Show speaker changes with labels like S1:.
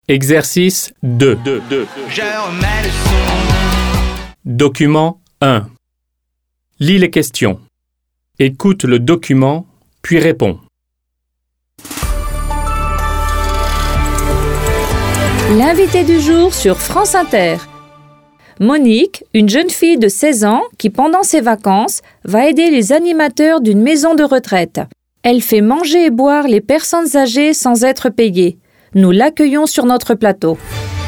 S1: Exercice 2.
S2: Je remets le son.
S1: Document 1. Lis les questions. Écoute le document, puis réponds.
S3: L'invité du jour sur France Inter. Monique, une jeune fille de 16 ans qui, pendant ses vacances, va aider les animateurs d'une maison de retraite. Elle fait manger et boire les personnes âgées sans être payée. Nous l'accueillons sur notre plateau.